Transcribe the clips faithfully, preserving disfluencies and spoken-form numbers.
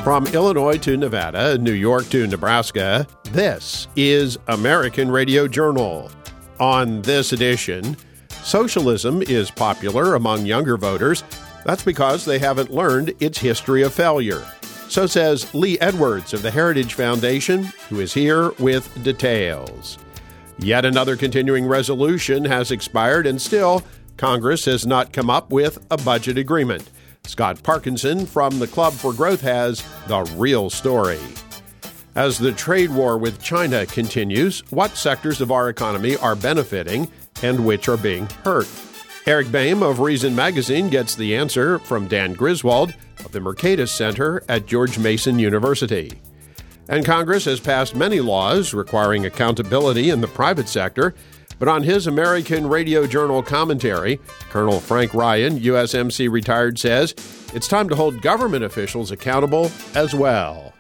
From Illinois to Nevada, New York to Nebraska, this is American Radio Journal. On this edition, socialism is popular among younger voters. That's because they haven't learned its history of failure. So says Lee Edwards of the Heritage Foundation, who is here with details. Yet another continuing resolution has expired, and still, Congress has not come up with a budget agreement. Scott Parkinson from the Club for Growth has the real story. As the trade war with China continues, what sectors of our economy are benefiting and which are being hurt? Eric Boehm of Reason Magazine gets the answer from Dan Griswold of the Mercatus Center at George Mason University. And Congress has passed many laws requiring accountability in the private sector, but on his American Radio Journal commentary, Colonel Frank Ryan, U S M C retired, says it's time to hold government officials accountable as well.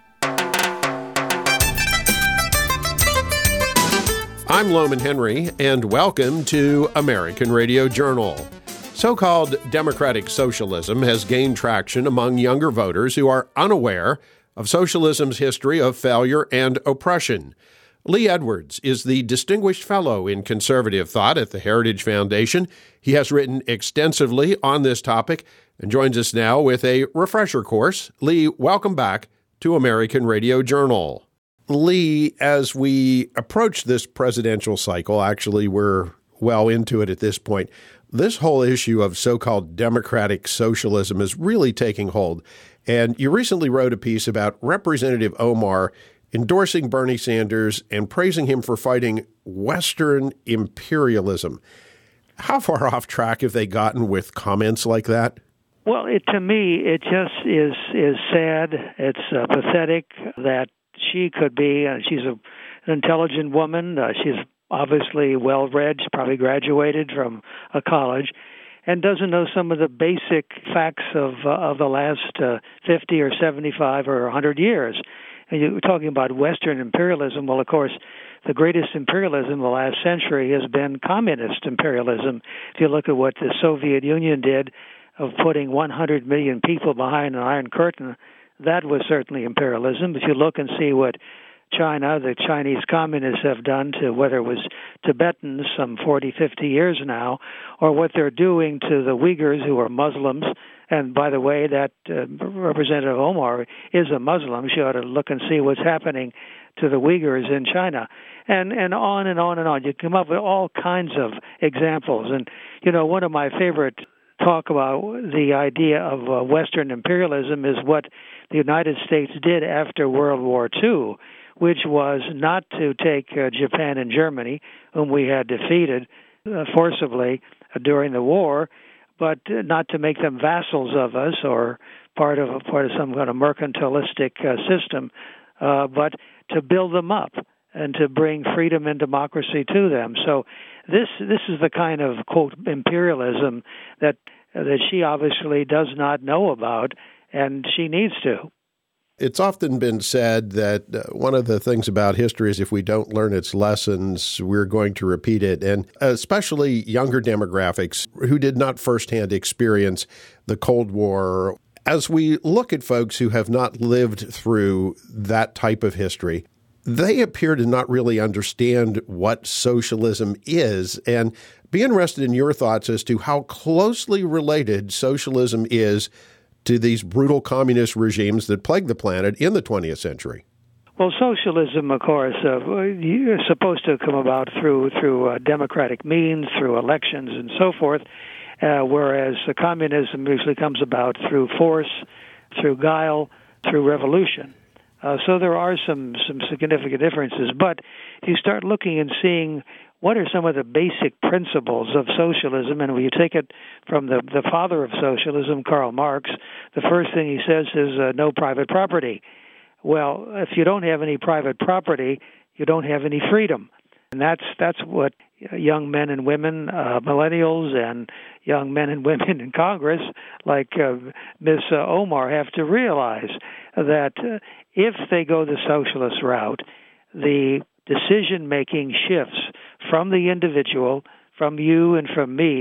I'm Loman Henry, and welcome to American Radio Journal. So-called democratic socialism has gained traction among younger voters who are unaware of socialism's history of failure and oppression. Lee Edwards is the Distinguished Fellow in Conservative Thought at the Heritage Foundation. He has written extensively on this topic and joins us now with a refresher course. Lee, welcome back to American Radio Journal. Lee, as we approach this presidential cycle, actually we're well into it at this point, this whole issue of so-called democratic socialism is really taking hold. And you recently wrote a piece about Representative Omar endorsing Bernie Sanders and praising him for fighting Western imperialism. How far off track have they gotten with comments like that? Well, it, to me, it just is is sad. It's uh, pathetic that she could be, uh, she's a, an intelligent woman. Uh, she's obviously well-read. She's probably graduated from a college and doesn't know some of the basic facts of uh, of the last uh, fifty or seventy-five or one hundred years. And you're talking about Western imperialism. Well, of course, the greatest imperialism in the last century has been communist imperialism. If you look at what the Soviet Union did of putting one hundred million people behind an Iron Curtain, that was certainly imperialism. If you look and see what China, the Chinese communists have done to whether it was Tibetans some forty, fifty years now, or what they're doing to the Uyghurs who are Muslims. And by the way, that uh, Representative Omar is a Muslim. She ought to look and see what's happening to the Uyghurs in China. And and on and on and on. You come up with all kinds of examples. And, you know, one of my favorite talk about the idea of uh, Western imperialism is what the United States did after World War Two, which was not to take uh, Japan and Germany, whom we had defeated uh, forcibly uh, during the war, but uh, not to make them vassals of us or part of part of some kind of mercantilistic uh, system, uh, but to build them up and to bring freedom and democracy to them. So this this is the kind of, quote, imperialism that uh, that she obviously does not know about, and she needs to. It's often been said that uh, one of the things about history is if we don't learn its lessons, we're going to repeat it. And especially younger demographics who did not firsthand experience the Cold War. As we look at folks who have not lived through that type of history, they appear to not really understand what socialism is. And be interested in your thoughts as to how closely related socialism is to these brutal communist regimes that plagued the planet in the twentieth century. Well, socialism, of course, uh, is supposed to come about through through uh, democratic means, through elections and so forth, uh, whereas uh, communism usually comes about through force, through guile, through revolution. Uh, so there are some, some significant differences. But if you start looking and seeing what are some of the basic principles of socialism, and when you take it from the, the father of socialism, Karl Marx, the first thing he says is uh, no private property. Well, if you don't have any private property, you don't have any freedom. And that's that's what young men and women, uh, millennials and young men and women in Congress, like uh, Miz Omar, have to realize that uh, if they go the socialist route, the decision-making shifts from the individual, from you and from me,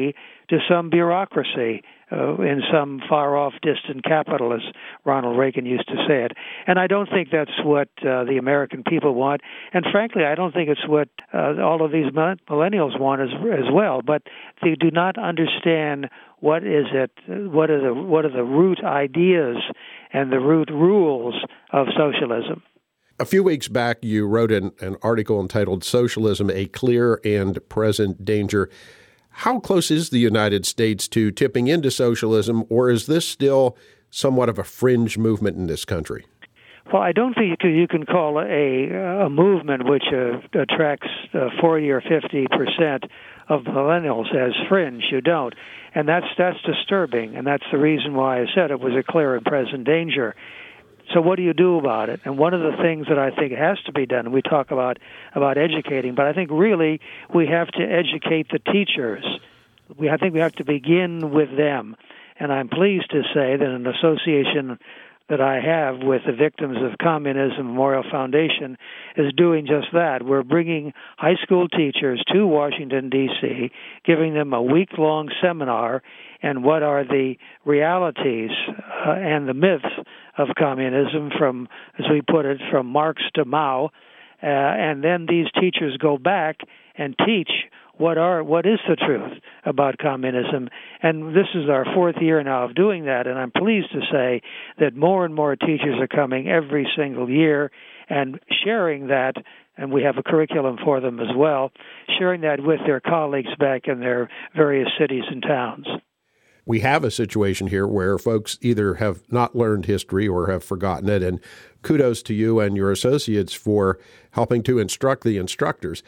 to some bureaucracy uh, in some far-off, distant capital, as Ronald Reagan used to say it. And I don't think that's what uh, the American people want. And frankly, I don't think it's what uh, all of these millennials want as, as well. But they do not understand what is it, what are the what are the root ideas and the root rules of socialism. A few weeks back, you wrote an, an article entitled Socialism, a Clear and Present Danger. How close is the United States to tipping into socialism, or is this still somewhat of a fringe movement in this country? Well, I don't think you can call a, a movement which uh, attracts uh, forty or fifty percent of millennials as fringe. You don't. And that's that's disturbing, and that's the reason why I said it was a clear and present danger. So what do you do about it? And one of the things that I think has to be done, we talk about about educating, but I think really we have to educate the teachers. We, I think we have to begin with them. And I'm pleased to say that an association that I have with the Victims of Communism Memorial Foundation is doing just that. We're bringing high school teachers to Washington, D C, giving them a week-long seminar and what are the realities uh, and the myths of communism from, as we put it, from Marx to Mao. Uh, and then these teachers go back and teach what are what is the truth about communism. And this is our fourth year now of doing that, and I'm pleased to say that more and more teachers are coming every single year and sharing that, and we have a curriculum for them as well, sharing that with their colleagues back in their various cities and towns. We have a situation here where folks either have not learned history or have forgotten it, and kudos to you and your associates for helping to instruct the instructors.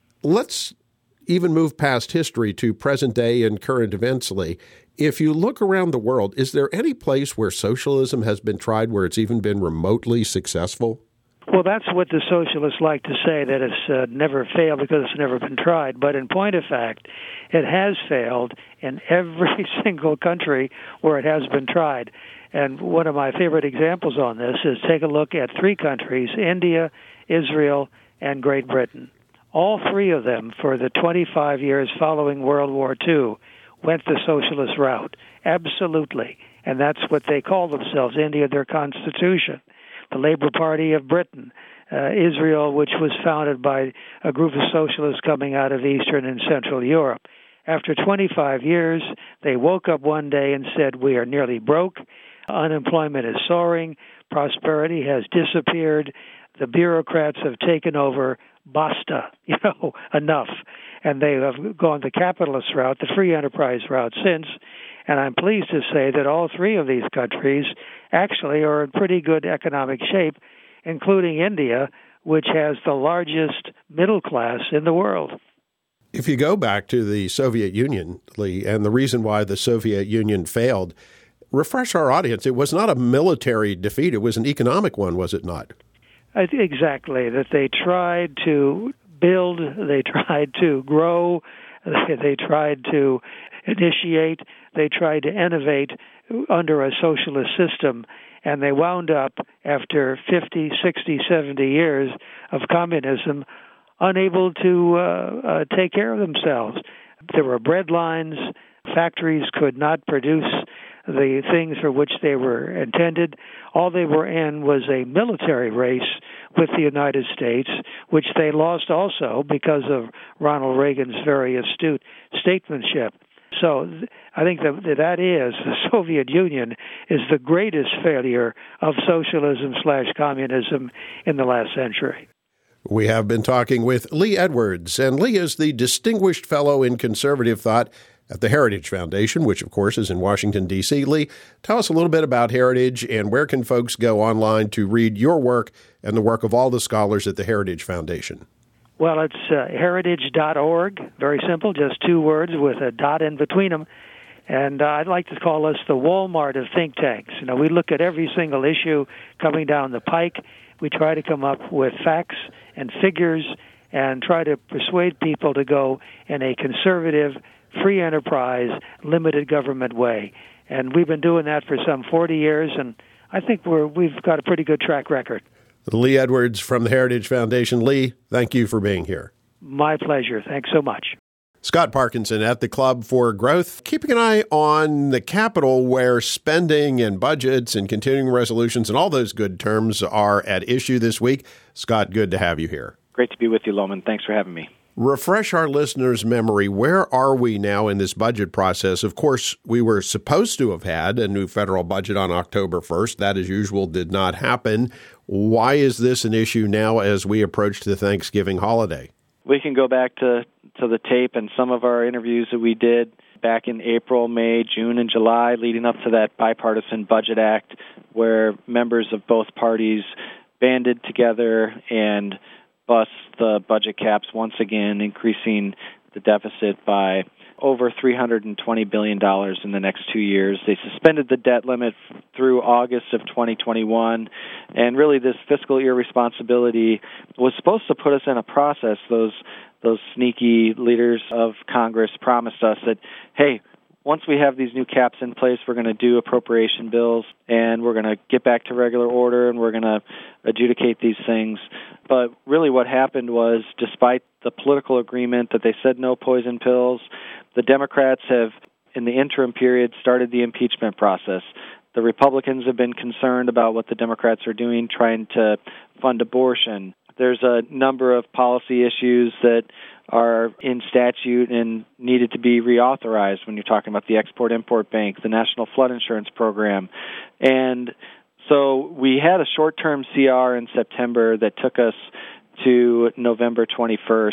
Let's even move past history to present day and current events, Lee. If you look around the world, is there any place where socialism has been tried where it's even been remotely successful? Well, that's what the socialists like to say, that it's uh, never failed because it's never been tried. But in point of fact, it has failed in every single country where it has been tried. And one of my favorite examples on this is take a look at three countries, India, Israel, and Great Britain. All three of them, for the twenty-five years following World War Two, went the socialist route. Absolutely. And that's what they call themselves, India, their constitution. The Labour Party of Britain, uh, Israel, which was founded by a group of socialists coming out of Eastern and Central Europe. After twenty-five years, they woke up one day and said, we are nearly broke, unemployment is soaring, prosperity has disappeared, the bureaucrats have taken over, basta, you know, enough. And they have gone the capitalist route, the free enterprise route since. And I'm pleased to say that all three of these countries actually are in pretty good economic shape, including India, which has the largest middle class in the world. If you go back to the Soviet Union, Lee, and the reason why the Soviet Union failed, refresh our audience. It was not a military defeat. It was an economic one, was it not? Exactly, that they tried to build, they tried to grow, they tried to initiate, they tried to innovate under a socialist system, and they wound up, after fifty, sixty, seventy years of communism, unable to uh, uh, take care of themselves. There were bread lines, factories could not produce the things for which they were intended. All they were in was a military race with the United States, which they lost also because of Ronald Reagan's very astute statesmanship. So I think that that is, the Soviet Union is the greatest failure of socialism slash communism in the last century. We have been talking with Lee Edwards, and Lee is the Distinguished Fellow in Conservative Thought at the Heritage Foundation, which, of course, is in Washington, D C. Lee, tell us a little bit about Heritage and where can folks go online to read your work and the work of all the scholars at the Heritage Foundation? Well, it's uh, heritage dot org, very simple, just two words with a dot in between them. And uh, I'd like to call us the Walmart of think tanks. You know, we look at every single issue coming down the pike. We try to come up with facts and figures and try to persuade people to go in a conservative, free enterprise, limited government way. And we've been doing that for some forty years, and I think we're, we've got a pretty good track record. Lee Edwards from the Heritage Foundation. Lee, thank you for being here. My pleasure. Thanks so much. Scott Parkinson at the Club for Growth, keeping an eye on the Capitol where spending and budgets and continuing resolutions and all those good terms are at issue this week. Scott, good to have you here. Great to be with you, Loman. Thanks for having me. Refresh our listeners' memory. Where are we now in this budget process? Of course, we were supposed to have had a new federal budget on October first. That, as usual, did not happen. Why is this an issue now as we approach the Thanksgiving holiday? We can go back to, to the tape and some of our interviews that we did back in April, May, June, and July leading up to that bipartisan budget act where members of both parties banded together and bust the budget caps once again, increasing the deficit by over three hundred twenty billion dollars in the next two years. They suspended the debt limit through August of twenty twenty-one, and really this fiscal irresponsibility was supposed to put us in a process. Those those sneaky leaders of Congress promised us that, hey, once we have these new caps in place, we're going to do appropriation bills, and we're going to get back to regular order, and we're going to adjudicate these things. But really what happened was, despite the political agreement that they said no poison pills, the Democrats have, in the interim period, started the impeachment process. The Republicans have been concerned about what the Democrats are doing, trying to fund abortion. There's a number of policy issues that are in statute and needed to be reauthorized when you're talking about the Export-Import Bank, the National Flood Insurance Program. And so we had a short-term C R in September that took us to November twenty-first.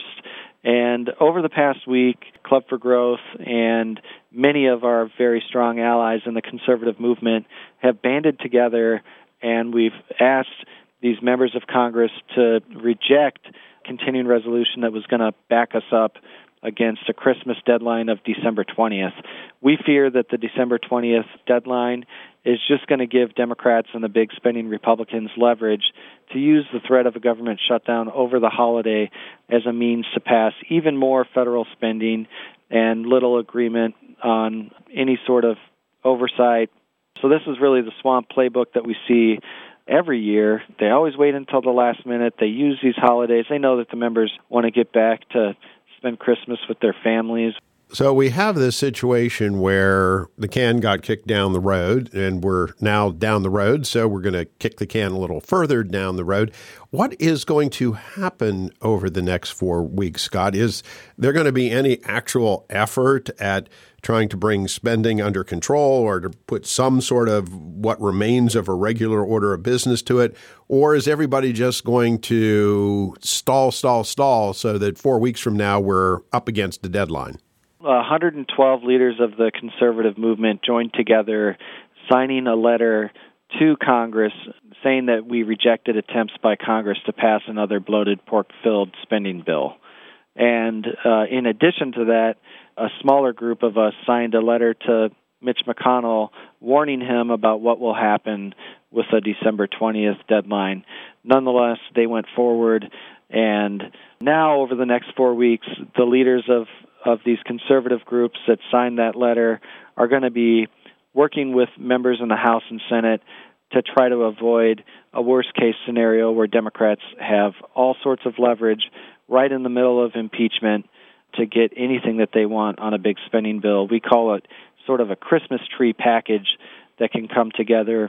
And over the past week, Club for Growth and many of our very strong allies in the conservative movement have banded together, and we've asked these members of Congress to reject continuing resolution that was going to back us up against a Christmas deadline of December twentieth. We fear that the December twentieth deadline is just going to give Democrats and the big spending Republicans leverage to use the threat of a government shutdown over the holiday as a means to pass even more federal spending and little agreement on any sort of oversight. So this is really the swamp playbook that we see every year. They always wait until the last minute. They use these holidays. They know that the members want to get back to spend Christmas with their families. So we have this situation where the can got kicked down the road, and we're now down the road, so we're going to kick the can a little further down the road. What is going to happen over the next four weeks, Scott? Is there going to be any actual effort at trying to bring spending under control or to put some sort of what remains of a regular order of business to it? Or is everybody just going to stall, stall, stall so that four weeks from now we're up against the deadline? one hundred twelve leaders of the conservative movement joined together, signing a letter to Congress saying that we rejected attempts by Congress to pass another bloated, pork-filled spending bill. And uh, in addition to that, a smaller group of us signed a letter to Mitch McConnell warning him about what will happen with a December twentieth deadline. Nonetheless, they went forward, and now over the next four weeks, the leaders of of these conservative groups that signed that letter are going to be working with members in the House and Senate to try to avoid a worst-case scenario where Democrats have all sorts of leverage right in the middle of impeachment to get anything that they want on a big spending bill. We call it sort of a Christmas tree package that can come together.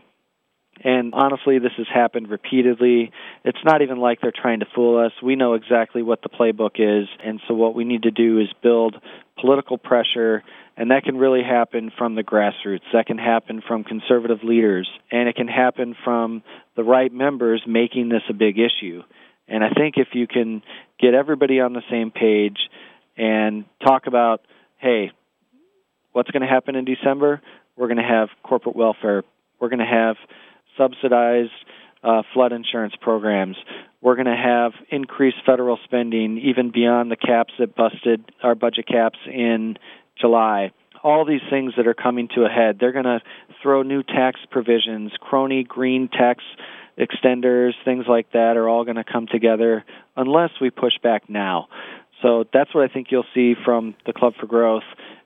And honestly, this has happened repeatedly. It's not even like they're trying to fool us. We know exactly what the playbook is, and so what we need to do is build political pressure, and that can really happen from the grassroots. That can happen from conservative leaders, and it can happen from the right members making this a big issue. And I think if you can get everybody on the same page and talk about, hey, what's going to happen in December? We're going to have corporate welfare. We're going to have subsidized uh, flood insurance programs. We're going to have increased federal spending even beyond the caps that busted our budget caps in July. All these things that are coming to a head, they're going to throw new tax provisions, crony green tax extenders, things like that are all going to come together unless we push back now. So that's what I think you'll see from the Club for Growth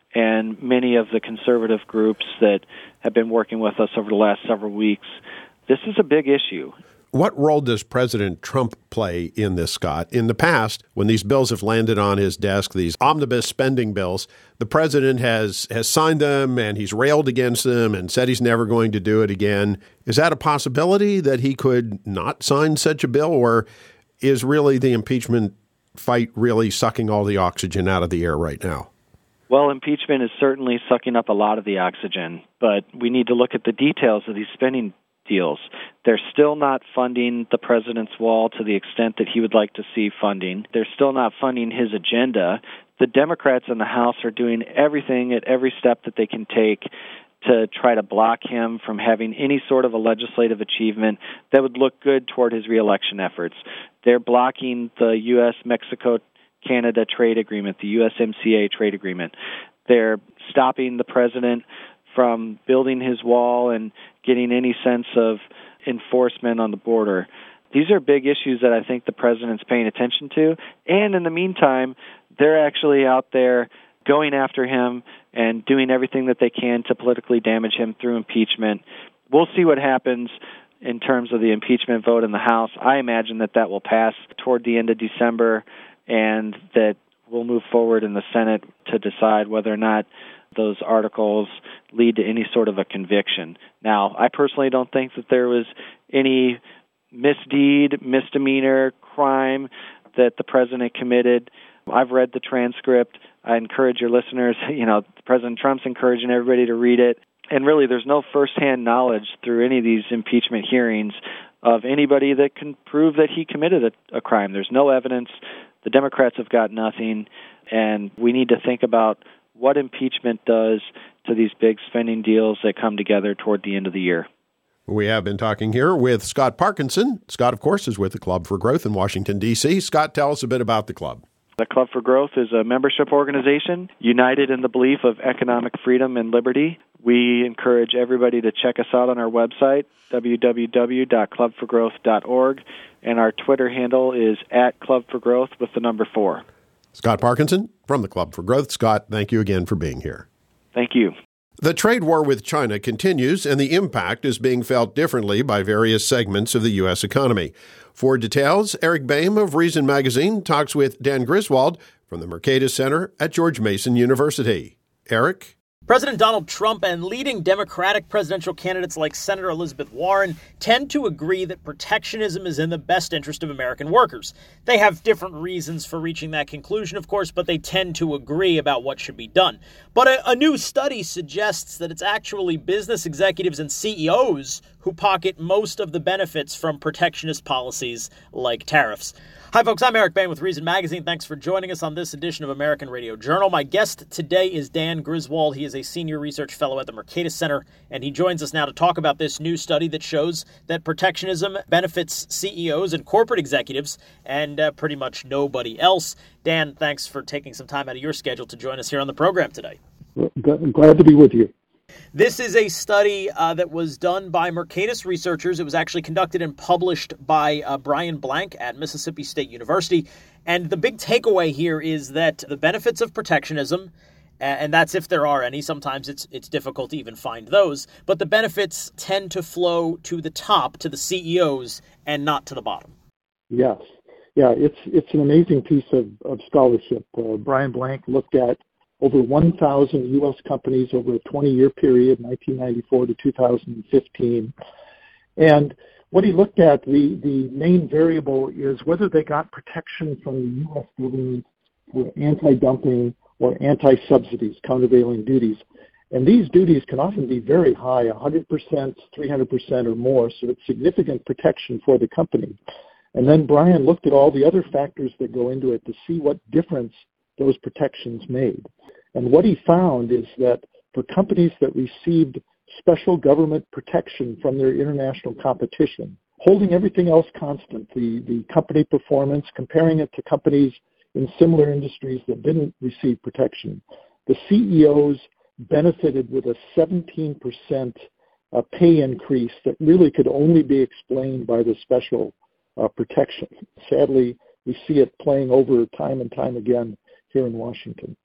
and many of the conservative groups that have been working with us over the last several weeks. This is a big issue. What role does President Trump play in this, Scott? In the past, when these bills have landed on his desk, these omnibus spending bills, the president has, has signed them and he's railed against them and said he's never going to do it again. Is that a possibility that he could not sign such a bill, or is really the impeachment fight really sucking all the oxygen out of the air right now? Well, impeachment is certainly sucking up a lot of the oxygen, but we need to look at the details of these spending deals. They're still not funding the president's wall to the extent that he would like to see funding. They're still not funding his agenda. The Democrats in the House are doing everything at every step that they can take to try to block him from having any sort of a legislative achievement that would look good toward his reelection efforts. They're blocking the U S Mexico Canada trade agreement, the U S M C A trade agreement. They're stopping the president from building his wall and getting any sense of enforcement on the border. These are big issues that I think the president's paying attention to. And in the meantime, they're actually out there going after him and doing everything that they can to politically damage him through impeachment. We'll see what happens in terms of the impeachment vote in the House. I imagine that that will pass toward the end of December, and that we'll move forward in the Senate to decide whether or not those articles lead to any sort of a conviction. Now, I personally don't think that there was any misdeed, misdemeanor, crime that the president committed. I've read the transcript. I encourage your listeners, you know, President Trump's encouraging everybody to read it. And really, there's no firsthand knowledge through any of these impeachment hearings of anybody that can prove that he committed a, a crime. There's no evidence. The Democrats have got nothing. And we need to think about what impeachment does to these big spending deals that come together toward the end of the year. We have been talking here with Scott Parkinson. Scott, of course, is with the Club for Growth in Washington, D C Scott, tell us a bit about the club. The Club for Growth is a membership organization united in the belief of economic freedom and liberty. We encourage everybody to check us out on our website, w w w dot club for growth dot org, and our Twitter handle is at Club for Growth with the number four. Scott Parkinson from the Club for Growth. Scott, thank you again for being here. Thank you. The trade war with China continues, and the impact is being felt differently by various segments of the U S economy. For details, Eric Boehm of Reason Magazine talks with Dan Griswold from the Mercatus Center at George Mason University. Eric? President Donald Trump and leading Democratic presidential candidates like Senator Elizabeth Warren tend to agree that protectionism is in the best interest of American workers. They have different reasons for reaching that conclusion, of course, but they tend to agree about what should be done. But a, a new study suggests that it's actually business executives and C E Os who pocket most of the benefits from protectionist policies like tariffs. Hi, folks. I'm Eric Boehm with Reason Magazine. Thanks for joining us on this edition of American Radio Journal. My guest today is Dan Griswold. He is a senior research fellow at the Mercatus Center, and he joins us now to talk about this new study that shows that protectionism benefits C E Os and corporate executives and uh, pretty much nobody else. Dan, thanks for taking some time out of your schedule to join us here on the program today. I'm glad to be with you. This is a study uh, that was done by Mercatus researchers. It was actually conducted and published by uh, Brian Blank at Mississippi State University. And the big takeaway here is that the benefits of protectionism, and that's if there are any, sometimes it's it's difficult to even find those, but the benefits tend to flow to the top, to the C E Os, and not to the bottom. Yes. Yeah, it's it's an amazing piece of, of scholarship. Uh, Brian Blank looked at over one thousand U S companies over a twenty-year period, nineteen ninety-four to two thousand fifteen. And what he looked at, the, the main variable is whether they got protection from the U S government for anti-dumping or anti-subsidies, countervailing duties. And these duties can often be very high, one hundred percent, three hundred percent or more, so it's significant protection for the company. And then Brian looked at all the other factors that go into it to see what difference those protections made. And what he found is that for companies that received special government protection from their international competition, holding everything else constant, the, the company performance, comparing it to companies in similar industries that didn't receive protection, the C E Os benefited with a seventeen percent uh, pay increase that really could only be explained by the special uh, protection. Sadly, we see it playing over time and time again here in Washington.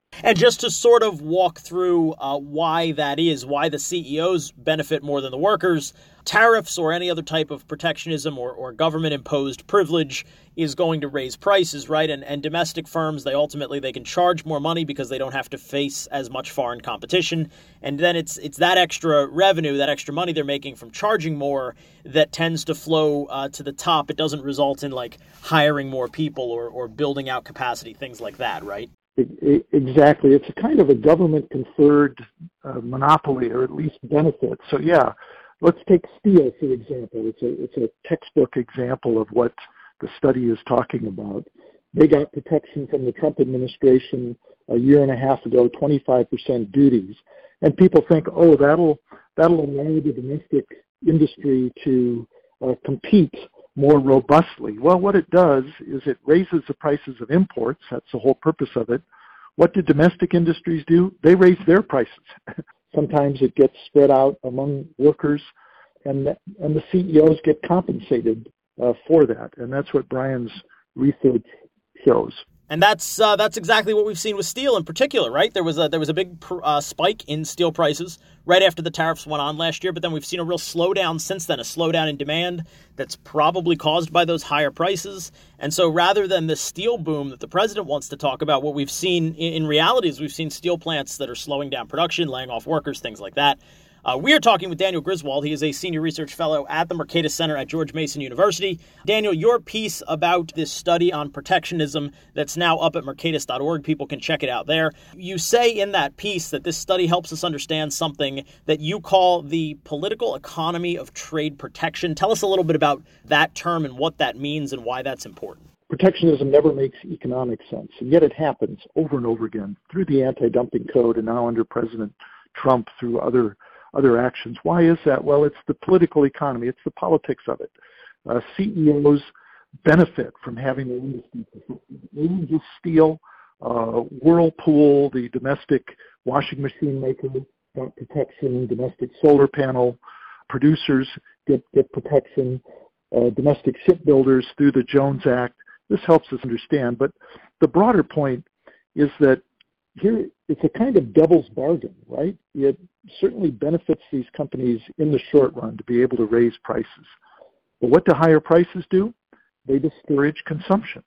And just to sort of walk through uh, why that is, why the C E Os benefit more than the workers, tariffs or any other type of protectionism or, or government-imposed privilege is going to raise prices, right? And, and domestic firms, they ultimately, they can charge more money because they don't have to face as much foreign competition. And then it's it's that extra revenue, that extra money they're making from charging more that tends to flow uh, to the top. It doesn't result in like hiring more people or, or building out capacity, things like that, right? Exactly. It's a kind of a government-conferred uh, monopoly, or at least benefit. So, yeah, let's take steel, for example. It's a, it's a textbook example of what the study is talking about. They got protection from the Trump administration a year and a half ago, twenty-five percent duties. And people think, oh, that'll, that'll allow the domestic industry to uh, compete more robustly. Well, what it does is it raises the prices of imports. That's the whole purpose of it. What do domestic industries do? They raise their prices. Sometimes it gets spread out among workers, and the, and the C E Os get compensated uh, for that. And that's what Brian's research shows. And that's uh, that's exactly what we've seen with steel in particular, right? There was a there was a big uh, spike in steel prices right after the tariffs went on last year, but then we've seen a real slowdown since then, a slowdown in demand that's probably caused by those higher prices. And so rather than the steel boom that the president wants to talk about, what we've seen in, in reality is we've seen steel plants that are slowing down production, laying off workers, things like that. Uh, we are talking with Daniel Griswold. He is a senior research fellow at the Mercatus Center at George Mason University. Daniel, your piece about this study on protectionism that's now up at mercatus dot org, people can check it out there. You say in that piece that this study helps us understand something that you call the political economy of trade protection. Tell us a little bit about that term and what that means and why that's important. Protectionism never makes economic sense, and yet it happens over and over again through the anti-dumping code and now under President Trump through other other actions. Why is that? Well, it's the political economy. It's the politics of it. Uh, C E Os benefit from having their industry protected. Just Steel, uh, Whirlpool, the domestic washing machine maker, got protection. Domestic solar panel producers get, get protection. Uh, domestic shipbuilders through the Jones Act. This helps us understand. But the broader point is that here it's a kind of devil's bargain, right? It certainly benefits these companies in the short run to be able to raise prices. But what do higher prices do? They discourage consumption.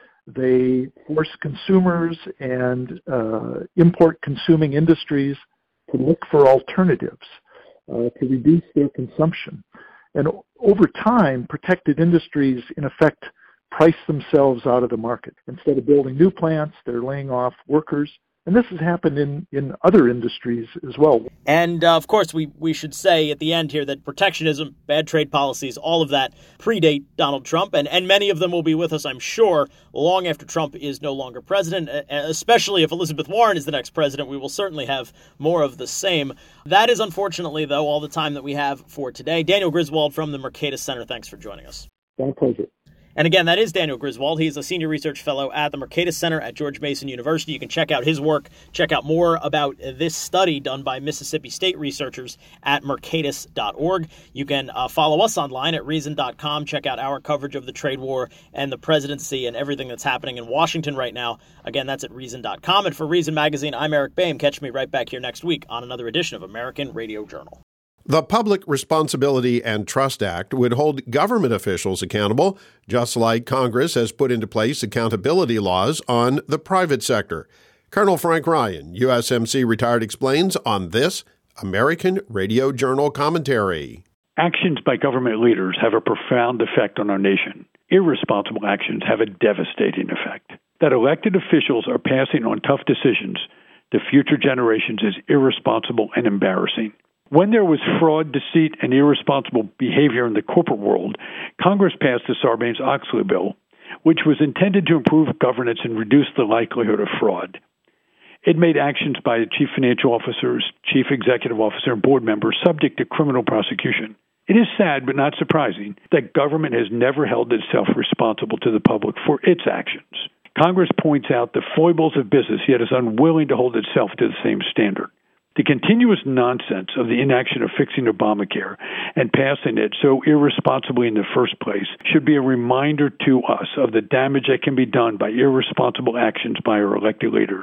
They force consumers and uh, import-consuming industries to look for alternatives, uh, to reduce their consumption. And over time, protected industries, in effect, price themselves out of the market. Instead of building new plants, they're laying off workers. And this has happened in, in other industries as well. And, uh, of course, we, we should say at the end here that protectionism, bad trade policies, all of that predate Donald Trump. And, and many of them will be with us, I'm sure, long after Trump is no longer president, especially if Elizabeth Warren is the next president. We will certainly have more of the same. That is, unfortunately, though, all the time that we have for today. Daniel Griswold from the Mercatus Center, thanks for joining us. My pleasure. And again, that is Daniel Griswold. He's a senior research fellow at the Mercatus Center at George Mason University. You can check out his work, check out more about this study done by Mississippi State researchers at mercatus dot org. You can uh, follow us online at reason dot com. Check out our coverage of the trade war and the presidency and everything that's happening in Washington right now. Again, that's at reason dot com. And for Reason Magazine, I'm Eric Boehm. Catch me right back here next week on another edition of American Radio Journal. The Public Responsibility and Trust Act would hold government officials accountable, just like Congress has put into place accountability laws on the private sector. Colonel Frank Ryan, U S M C retired, explains on this American Radio Journal commentary. Actions by government leaders have a profound effect on our nation. Irresponsible actions have a devastating effect. That elected officials are passing on tough decisions to future generations is irresponsible and embarrassing. When there was fraud, deceit, and irresponsible behavior in the corporate world, Congress passed the Sarbanes-Oxley bill, which was intended to improve governance and reduce the likelihood of fraud. It made actions by chief financial officers, chief executive officer, and board members subject to criminal prosecution. It is sad, but not surprising, that government has never held itself responsible to the public for its actions. Congress points out the foibles of business, yet is unwilling to hold itself to the same standard. The continuous nonsense of the inaction of fixing Obamacare and passing it so irresponsibly in the first place should be a reminder to us of the damage that can be done by irresponsible actions by our elected leaders.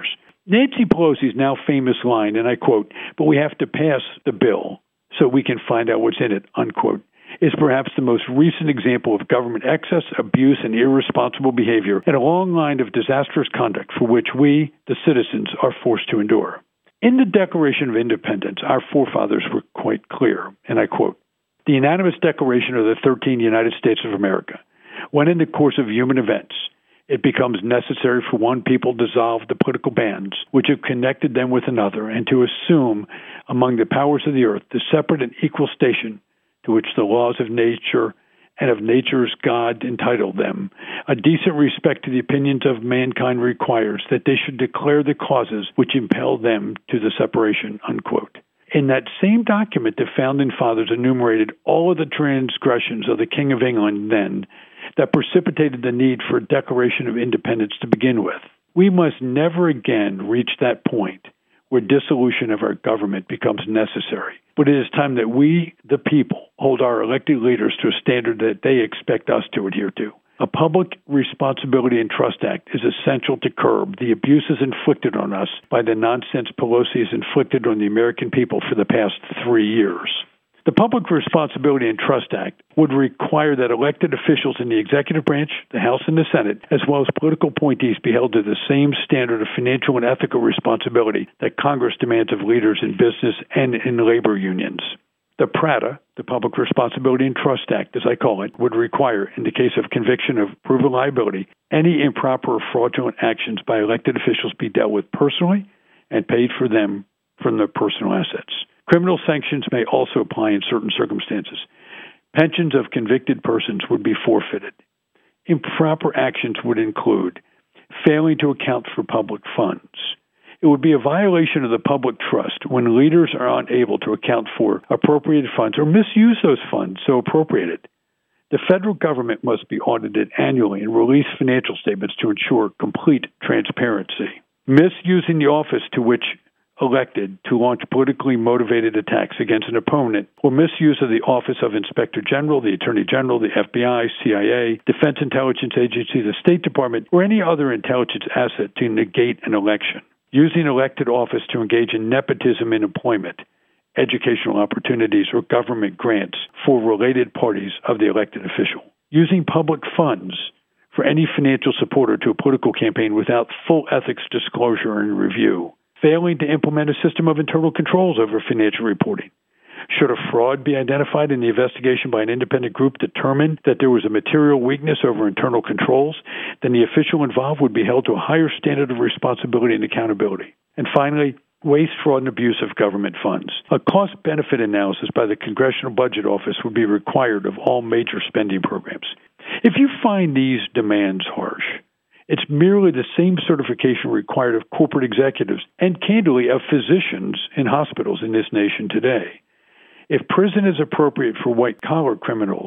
Nancy Pelosi's now famous line, and I quote, "But we have to pass the bill so we can find out what's in it," unquote, is perhaps the most recent example of government excess, abuse, and irresponsible behavior in a long line of disastrous conduct for which we, the citizens, are forced to endure. In the Declaration of Independence, our forefathers were quite clear, and I quote, "The unanimous declaration of the thirteen United States of America, when in the course of human events, it becomes necessary for one people to dissolve the political bands which have connected them with another, and to assume among the powers of the earth the separate and equal station to which the laws of nature and of nature's God entitle them. A decent respect to the opinions of mankind requires that they should declare the causes which impel them to the separation," unquote. In that same document, the Founding Fathers enumerated all of the transgressions of the King of England then that precipitated the need for a Declaration of Independence to begin with. We must never again reach that point where dissolution of our government becomes necessary. But it is time that we, the people, hold our elected leaders to a standard that they expect us to adhere to. A Public Responsibility and Trust Act is essential to curb the abuses inflicted on us by the nonsense Pelosi has inflicted on the American people for the past three years. The Public Responsibility and Trust Act would require that elected officials in the executive branch, the House and the Senate, as well as political appointees, be held to the same standard of financial and ethical responsibility that Congress demands of leaders in business and in labor unions. The PRATA, the Public Responsibility and Trust Act, as I call it, would require, in the case of conviction of proven liability, any improper or fraudulent actions by elected officials be dealt with personally and paid for them from their personal assets. Criminal sanctions may also apply in certain circumstances. Pensions of convicted persons would be forfeited. Improper actions would include failing to account for public funds. It would be a violation of the public trust when leaders are unable to account for appropriated funds or misuse those funds so appropriated. The federal government must be audited annually and release financial statements to ensure complete transparency. Misusing the office to which elected to launch politically motivated attacks against an opponent, or misuse of the office of Inspector General, the Attorney General, the F B I, C I A, Defense Intelligence Agency, the State Department, or any other intelligence asset to negate an election. Using elected office to engage in nepotism in employment, educational opportunities, or government grants for related parties of the elected official. Using public funds for any financial supporter to a political campaign without full ethics disclosure and review. Failing to implement a system of internal controls over financial reporting. Should a fraud be identified in the investigation by an independent group determine that there was a material weakness over internal controls, then the official involved would be held to a higher standard of responsibility and accountability. And finally, waste, fraud, and abuse of government funds. A cost-benefit analysis by the Congressional Budget Office would be required of all major spending programs. If you find these demands harsh, it's merely the same certification required of corporate executives and, candidly, of physicians in hospitals in this nation today. If prison is appropriate for white-collar criminals,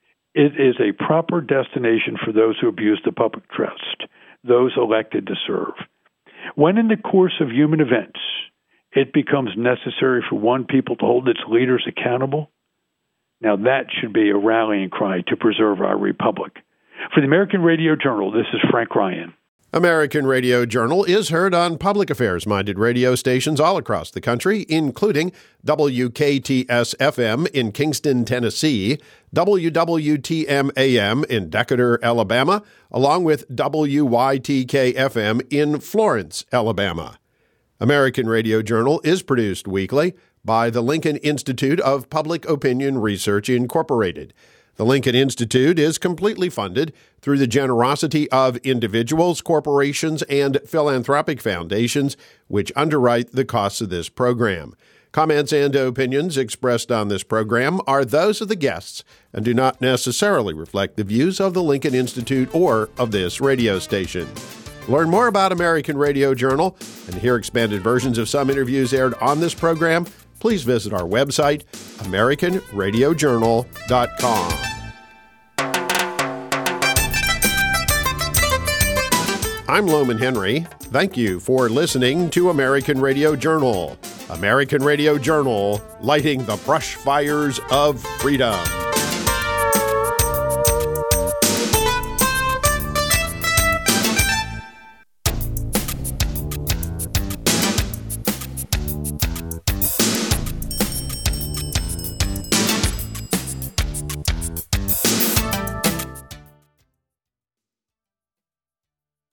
it is a proper destination for those who abuse the public trust, those elected to serve. When in the course of human events, it becomes necessary for one people to hold its leaders accountable, now that should be a rallying cry to preserve our republic. For the American Radio Journal, this is Frank Ryan. American Radio Journal is heard on public affairs-minded radio stations all across the country, including W K T S F M in Kingston, Tennessee, W W T M A M in Decatur, Alabama, along with W Y T K F M in Florence, Alabama. American Radio Journal is produced weekly by the Lincoln Institute of Public Opinion Research, Incorporated. The Lincoln Institute is completely funded through the generosity of individuals, corporations, and philanthropic foundations, which underwrite the costs of this program. Comments and opinions expressed on this program are those of the guests and do not necessarily reflect the views of the Lincoln Institute or of this radio station. Learn more about American Radio Journal and hear expanded versions of some interviews aired on this program. Please visit our website, American Radio Journal dot com. I'm Loman Henry. Thank you for listening to American Radio Journal. American Radio Journal, lighting the brush fires of freedom.